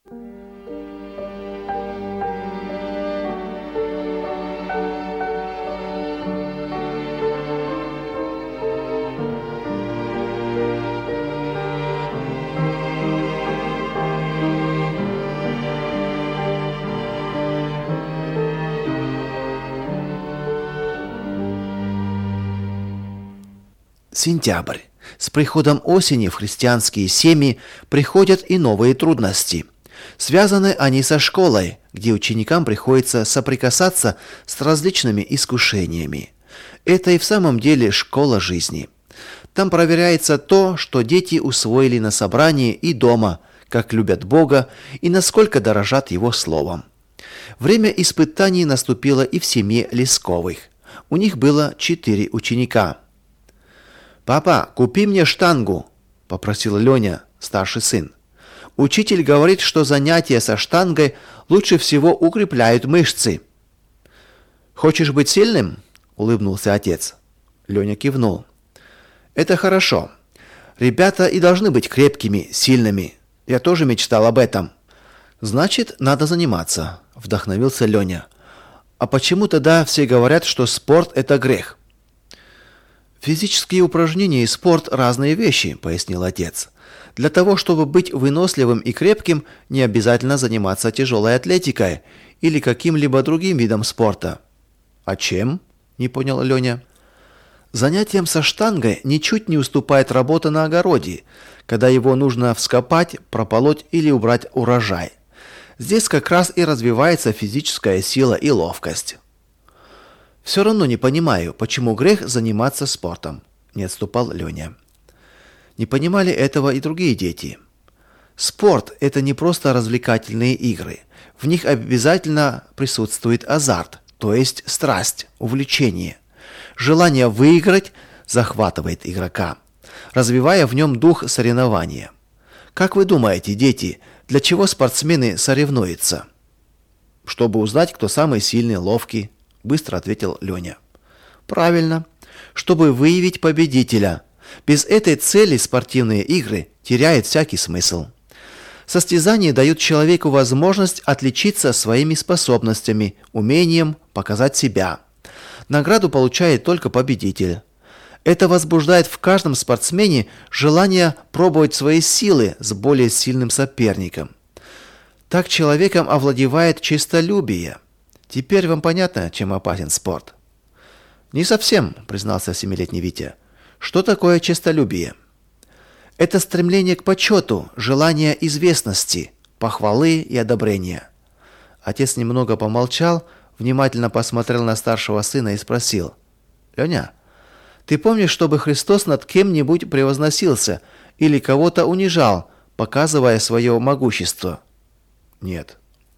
Сентябрь. С приходом осени в христианские семьи приходят и новые трудности. Связаны они со школой, где ученикам приходится соприкасаться с различными искушениями. Это и в самом деле школа жизни. Там проверяется то, что дети усвоили на собрании и дома, как любят Бога и насколько дорожат Его Словом. Время испытаний наступило и в семье Лесковых. У них было 4 ученика. «Папа, купи мне штангу», – попросил Леня, старший сын. «Учитель говорит, что занятия со штангой лучше всего укрепляют мышцы». «Хочешь быть сильным?» – улыбнулся отец. Леня кивнул. «Это хорошо. Ребята и должны быть крепкими, сильными. Я тоже мечтал об этом». «Значит, надо заниматься», – вдохновился Леня. «А почему тогда все говорят, что спорт – это грех?» «Физические упражнения и спорт – разные вещи», – пояснил отец. «Для того, чтобы быть выносливым и крепким, не обязательно заниматься тяжелой атлетикой или каким-либо другим видом спорта». «А чем?» – не понял Леня. «Занятиям со штангой ничуть не уступает работа на огороде, когда его нужно вскопать, прополоть или убрать урожай. Здесь как раз и развивается физическая сила и ловкость». «Все равно не понимаю, почему грех заниматься спортом», – не отступал Леня. Не понимали этого и другие дети. Спорт – это не просто развлекательные игры. В них обязательно присутствует азарт, то есть страсть, увлечение. Желание выиграть захватывает игрока, развивая в нем дух соревнования. Как вы думаете, дети, для чего спортсмены соревнуются? «Чтобы узнать, кто самый сильный, ловкий», – быстро ответил Леня. «Правильно. Чтобы выявить победителя. Без этой цели спортивные игры теряют всякий смысл. Состязания дают человеку возможность отличиться своими способностями, умением показать себя. Награду получает только победитель. Это возбуждает в каждом спортсмене желание пробовать свои силы с более сильным соперником. Так человеком овладевает честолюбие. Теперь вам понятно, чем опасен спорт?» «Не совсем», – признался 7-летний Витя. «Что такое честолюбие?» «Это стремление к почету, желание известности, похвалы и одобрения». Отец немного помолчал, внимательно посмотрел на старшего сына и спросил: «Леня, ты помнишь, чтобы Христос над кем-нибудь превозносился или кого-то унижал, показывая свое могущество?» «Нет».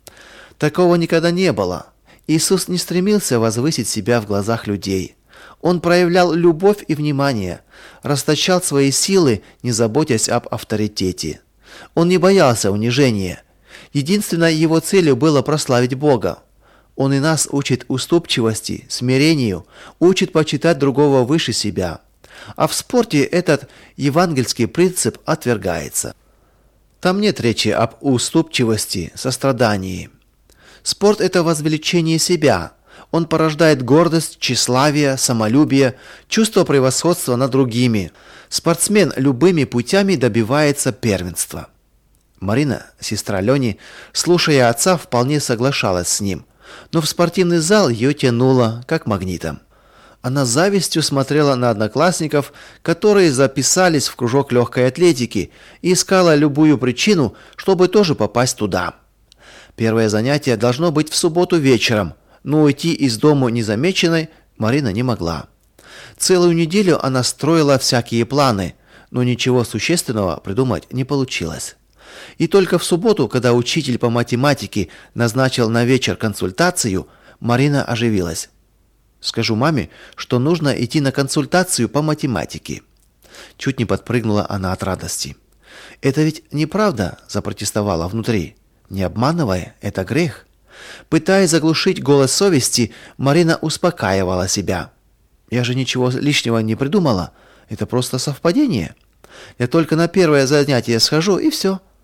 «Такого никогда не было. Иисус не стремился возвысить себя в глазах людей. Он проявлял любовь и внимание, расточал свои силы, не заботясь об авторитете. Он не боялся унижения. Единственной его целью было прославить Бога. Он и нас учит уступчивости, смирению, учит почитать другого выше себя. А в спорте этот евангельский принцип отвергается. Там нет речи об уступчивости, сострадании. Спорт – это возвеличение себя. Он порождает гордость, тщеславие, самолюбие, чувство превосходства над другими. Спортсмен любыми путями добивается первенства. Марина, сестра Лени, слушая отца, вполне соглашалась с ним. Но в спортивный зал ее тянуло, как магнитом. Она с завистью смотрела на одноклассников, которые записались в кружок легкой атлетики, и искала любую причину, чтобы тоже попасть туда. Первое занятие должно быть в субботу вечером, но уйти из дома незамеченной Марина не могла. Целую неделю она строила всякие планы, но ничего существенного придумать не получилось. И только в субботу, когда учитель по математике назначил на вечер консультацию, Марина оживилась. «Скажу маме, что нужно идти на консультацию по математике». Чуть не подпрыгнула она от радости. «Это ведь неправда», – запротестовала внутри. «Не обманывай, это грех». Пытаясь заглушить голос совести, Марина успокаивала себя. «Я же ничего лишнего не придумала. Это просто совпадение. Я только на первое занятие схожу, и все».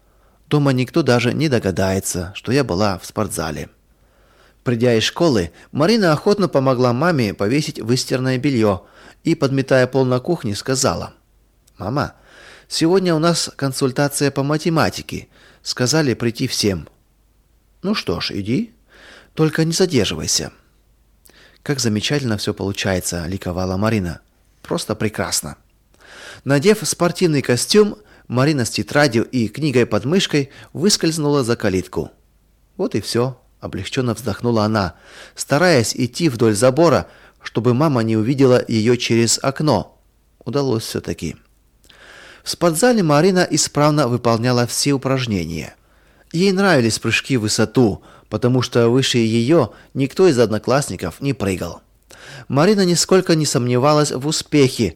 Дома никто даже не догадается, что я была в спортзале. Придя из школы, Марина охотно помогла маме повесить выстиранное белье и, подметая пол на кухне, сказала: «Мама, сегодня у нас консультация по математике. Сказали прийти всем». «Ну что ж, иди. Только не задерживайся». «Как замечательно все получается», — ликовала Марина. «Просто прекрасно». Надев спортивный костюм, Марина с тетрадью и книгой под мышкой выскользнула за калитку. «Вот и все», — облегченно вздохнула она, стараясь идти вдоль забора, чтобы мама не увидела ее через окно. Удалось все-таки. В спортзале Марина исправно выполняла все упражнения. Ей нравились прыжки в высоту, потому что выше ее никто из одноклассников не прыгал. Марина нисколько не сомневалась в успехе.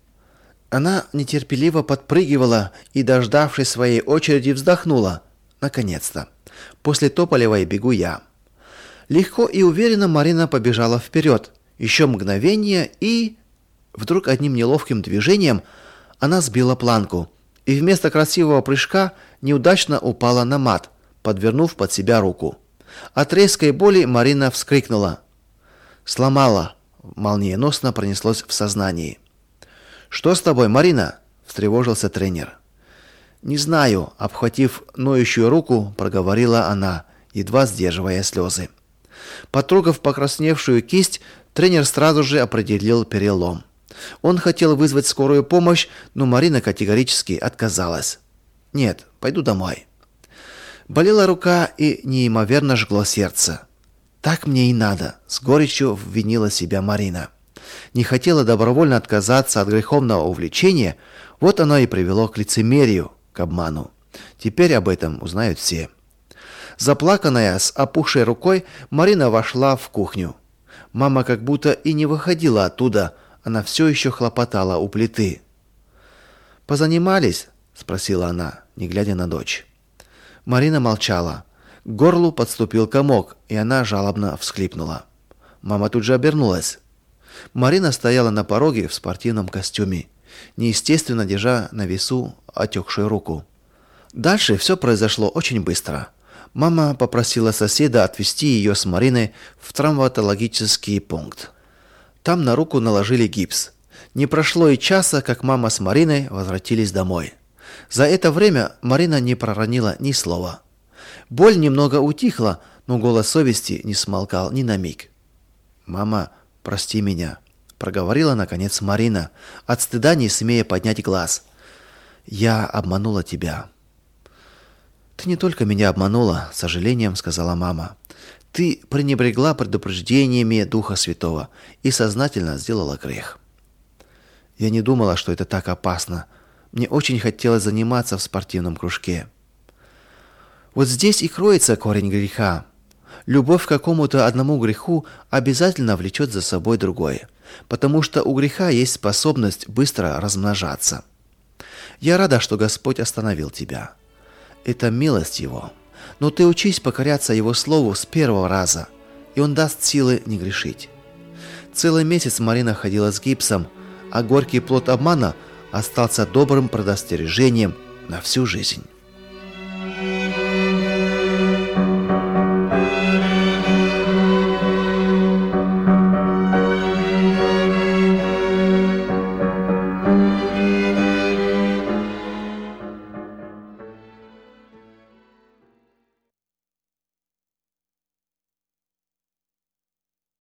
Она нетерпеливо подпрыгивала и, дождавшись своей очереди, вздохнула. Наконец-то. После Тополевой бегу я. Легко и уверенно Марина побежала вперед. Еще мгновение и... Вдруг одним неловким движением она сбила планку и вместо красивого прыжка неудачно упала на мат, подвернув под себя руку. От резкой боли Марина вскрикнула. «Сломала!» — молниеносно пронеслось в сознании. «Что с тобой, Марина?» — встревожился тренер. «Не знаю», — обхватив ноющую руку, проговорила она, едва сдерживая слезы. Потрогав покрасневшую кисть, тренер сразу же определил перелом. Он хотел вызвать скорую помощь, но Марина категорически отказалась. «Нет, пойду домой». Болела рука и неимоверно жгло сердце. «Так мне и надо», — с горечью винила себя Марина. Не хотела добровольно отказаться от греховного увлечения, вот оно и привело к лицемерию, к обману. Теперь об этом узнают все. Заплаканная, с опухшей рукой, Марина вошла в кухню. Мама как будто и не выходила оттуда, она все еще хлопотала у плиты. «Позанимались?» — спросила она, не глядя на дочь. Марина молчала. К горлу подступил комок, и она жалобно всхлипнула. Мама тут же обернулась. Марина стояла на пороге в спортивном костюме, неестественно держа на весу отекшую руку. Дальше все произошло очень быстро. Мама попросила соседа отвезти ее с Мариной в травматологический пункт. Там на руку наложили гипс. Не прошло и часа, как мама с Мариной возвратились домой. За это время Марина не проронила ни слова. Боль немного утихла, но голос совести не смолкал ни на миг. «Мама, прости меня», — проговорила наконец Марина, от стыда не смея поднять глаз. «Я обманула тебя». «Ты не только меня обманула», — с сожалением сказала мама. «Ты пренебрегла предупреждениями Духа Святого и сознательно сделала грех». «Я не думала, что это так опасно. Мне очень хотелось заниматься в спортивном кружке». Вот здесь и кроется корень греха. Любовь к какому-то одному греху обязательно влечет за собой другое, потому что у греха есть способность быстро размножаться. Я рада, что Господь остановил тебя. Это милость Его. Но ты учись покоряться Его Слову с первого раза, и Он даст силы не грешить. Целый месяц Марина ходила с гипсом, а горький плод обмана остался добрым предостережением на всю жизнь.